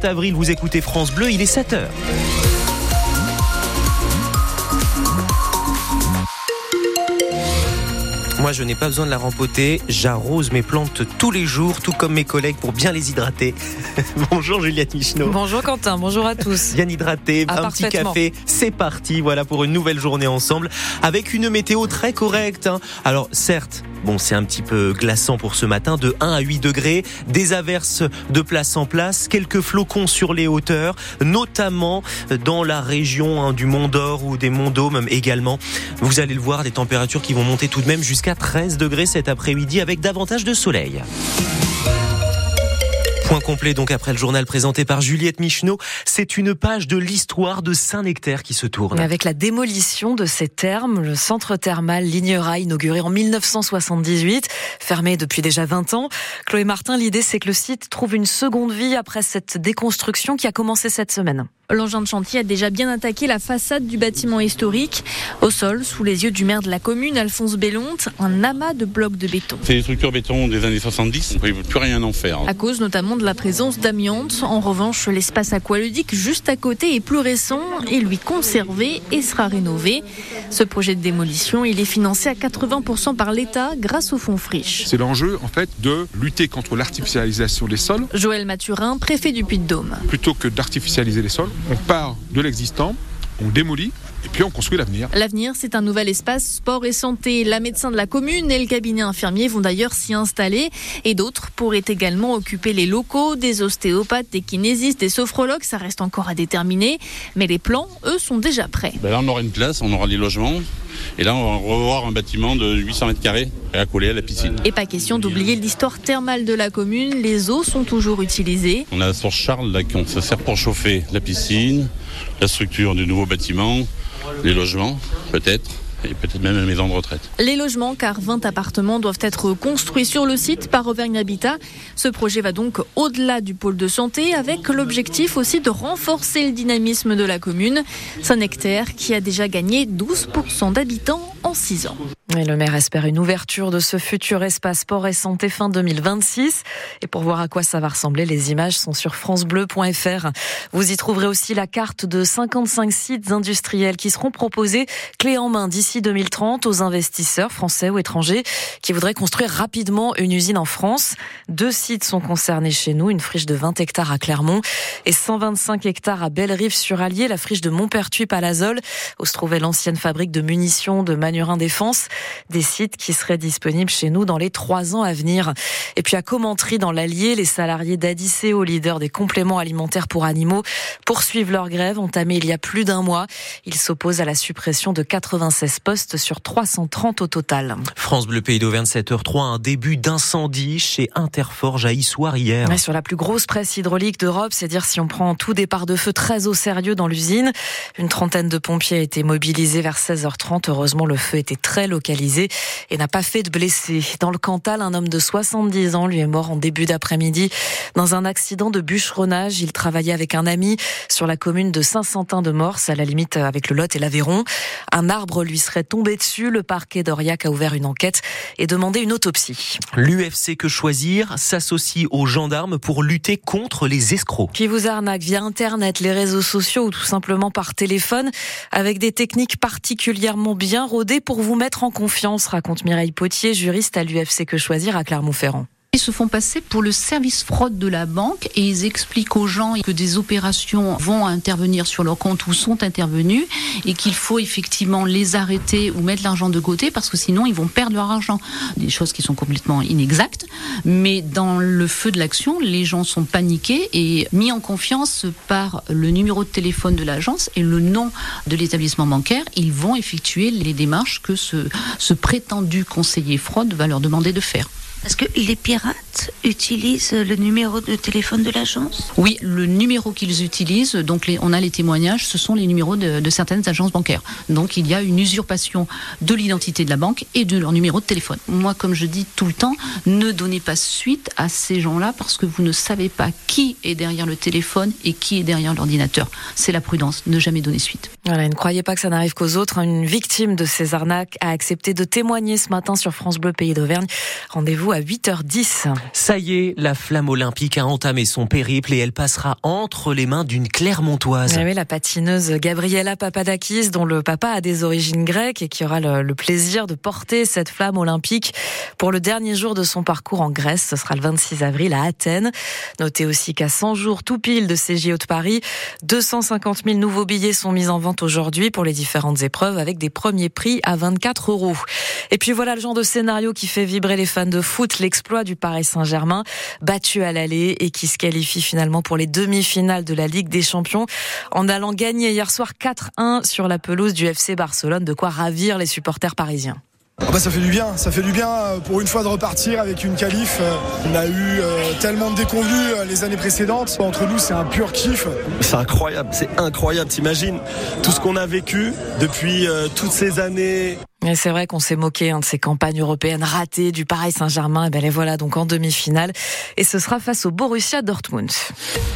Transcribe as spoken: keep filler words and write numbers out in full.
sept avril, vous écoutez France Bleu, il est sept heures. Moi, je n'ai pas besoin de la rempoter. J'arrose mes plantes tous les jours, tout comme mes collègues, pour bien les hydrater. Bonjour Juliette Micheneau. Bonjour Quentin, bonjour à tous. Bien hydraté, ah, un petit café, c'est parti. Voilà pour une nouvelle journée ensemble, avec une météo très correcte. Hein. Alors certes, bon, c'est un petit peu glaçant pour ce matin, de un à huit degrés, des averses de place en place, quelques flocons sur les hauteurs, notamment dans la région hein, du Mont d'Or ou des Monts d'Aume également. Vous allez le voir, des températures qui vont monter tout de même jusqu'à treize degrés cet après-midi avec davantage de soleil. Point complet donc après le journal présenté par Juliette Micheneau. C'est une page de l'histoire de Saint-Nectaire qui se tourne. Avec la démolition de ces thermes, le centre thermal Lignera, inauguré en dix-neuf cent soixante-dix-huit, fermé depuis déjà vingt ans. Chloé Martin, l'idée c'est que le site trouve une seconde vie après cette déconstruction qui a commencé cette semaine. L'engin de chantier a déjà bien attaqué la façade du bâtiment historique. Au sol, sous les yeux du maire de la commune, Alphonse Bellonte, un amas de blocs de béton. C'est des structures béton des années soixante-dix, on ne peut plus rien en faire. À cause notamment de la présence d'amiante. En revanche, l'espace aqualudique juste à côté est plus récent et lui conservé et sera rénové. Ce projet de démolition, il est financé à quatre-vingts pour cent par l'État grâce au fonds Friche. C'est l'enjeu en fait de lutter contre l'artificialisation des sols. Joël Mathurin, préfet du Puy-de-Dôme. Plutôt que d'artificialiser les sols, on part de l'existant, on démolit et puis on construit l'avenir. L'avenir, c'est un nouvel espace sport et santé. La médecin de la commune et le cabinet infirmier vont d'ailleurs s'y installer. Et d'autres pourraient également occuper les locaux, des ostéopathes, des kinésistes, des sophrologues. Ça reste encore à déterminer. Mais les plans, eux, sont déjà prêts. Ben là, on aura une place, on aura des logements. Et là, on va revoir un bâtiment de huit cents mètres carrés accolé à la piscine. Et pas question d'oublier l'histoire thermale de la commune. Les eaux sont toujours utilisées. On a la source Charles, là, qui se sert pour chauffer la piscine, la structure du nouveau bâtiment, les logements, peut-être. Et peut-être même une maison de retraite. Les logements, car vingt appartements doivent être construits sur le site par Auvergne Habitat. Ce projet va donc au-delà du pôle de santé, avec l'objectif aussi de renforcer le dynamisme de la commune. Saint-Nectaire, qui a déjà gagné douze pour cent d'habitants en six ans. Et le maire espère une ouverture de ce futur espace sport et santé fin deux mille vingt-six. Et pour voir à quoi ça va ressembler, les images sont sur francebleu point f r. Vous y trouverez aussi la carte de cinquante-cinq sites industriels qui seront proposés clé en main d'ici deux mille trente aux investisseurs français ou étrangers qui voudraient construire rapidement une usine en France. Deux sites sont concernés chez nous, une friche de vingt hectares à Clermont et cent vingt-cinq hectares à Bellerive-sur-Allier, la friche de Montpertuis-Palazol, où se trouvait l'ancienne fabrique de munitions de Manurin Défense. Des sites qui seraient disponibles chez nous dans les trois ans à venir. Et puis à Commentry, dans l'Allier, les salariés d'Adiceo, leader des compléments alimentaires pour animaux, poursuivent leur grève entamée il y a plus d'un mois. Ils s'opposent à la suppression de quatre-vingt-seize postes sur trois cent trente au total. France Bleu Pays d'Auvergne, sept heures trois, un début d'incendie chez Interforge à Issoire hier. Ouais, sur la plus grosse presse hydraulique d'Europe, c'est dire si on prend tout départ de feu très au sérieux dans l'usine. Une trentaine de pompiers a été mobilisés vers seize heures trente. Heureusement, le feu était très localisé et n'a pas fait de blessés. Dans le Cantal, un homme de soixante-dix ans lui est mort en début d'après-midi dans un accident de bûcheronnage. Il travaillait avec un ami sur la commune de Saint-Sentin-de-Morse, à la limite avec le Lot et l'Aveyron. Un arbre lui serait tombé dessus. Le parquet d'Aurillac a ouvert une enquête et demandé une autopsie. L'U F C Que Choisir s'associe aux gendarmes pour lutter contre les escrocs. Qui vous arnaquent via Internet, les réseaux sociaux ou tout simplement par téléphone, avec des techniques particulièrement bien rodées pour vous mettre en confiance, raconte Mireille Potier, juriste à l'U F C Que Choisir à Clermont-Ferrand. Ils se font passer pour le service fraude de la banque et ils expliquent aux gens que des opérations vont intervenir sur leur compte ou sont intervenues et qu'il faut effectivement les arrêter ou mettre l'argent de côté parce que sinon ils vont perdre leur argent. Des choses qui sont complètement inexactes, mais dans le feu de l'action, les gens sont paniqués et mis en confiance par le numéro de téléphone de l'agence et le nom de l'établissement bancaire. Ils vont effectuer les démarches que ce, ce prétendu conseiller fraude va leur demander de faire. Est-ce que les pirates utilisent le numéro de téléphone de l'agence ? Oui, le numéro qu'ils utilisent, donc les, on a les témoignages, ce sont les numéros de, de certaines agences bancaires. Donc il y a une usurpation de l'identité de la banque et de leur numéro de téléphone. Moi, comme je dis tout le temps, ne donnez pas suite à ces gens-là parce que vous ne savez pas qui est derrière le téléphone et qui est derrière l'ordinateur. C'est la prudence, ne jamais donner suite. Voilà, ne croyez pas que ça n'arrive qu'aux autres. Une victime de ces arnaques a accepté de témoigner ce matin sur France Bleu Pays d'Auvergne. Rendez-vous à huit heures dix. Ça y est, la flamme olympique a entamé son périple et elle passera entre les mains d'une Clermontoise. Oui, la patineuse Gabriela Papadakis, dont le papa a des origines grecques et qui aura le, le plaisir de porter cette flamme olympique pour le dernier jour de son parcours en Grèce. Ce sera le vingt-six avril à Athènes. Notez aussi qu'à cent jours tout pile de ces J O de Paris, deux cent cinquante mille nouveaux billets sont mis en vente aujourd'hui pour les différentes épreuves avec des premiers prix à vingt-quatre euros. Et puis voilà le genre de scénario qui fait vibrer les fans de foot, l'exploit du Paris Saint-Germain, battu à l'aller et qui se qualifie finalement pour les demi-finales de la Ligue des Champions en allant gagner hier soir quatre un sur la pelouse du F C Barcelone, de quoi ravir les supporters parisiens. Ah bah ça fait du bien, ça fait du bien pour une fois de repartir avec une qualif. On a eu euh, tellement de déconvenues les années précédentes. Entre nous, c'est un pur kiff. C'est incroyable, c'est incroyable. T'imagines tout ce qu'on a vécu depuis euh, toutes ces années. Et c'est vrai qu'on s'est moqué hein, de ces campagnes européennes ratées du Paris Saint-Germain. Et ben les voilà donc en demi-finale. Et ce sera face au Borussia Dortmund.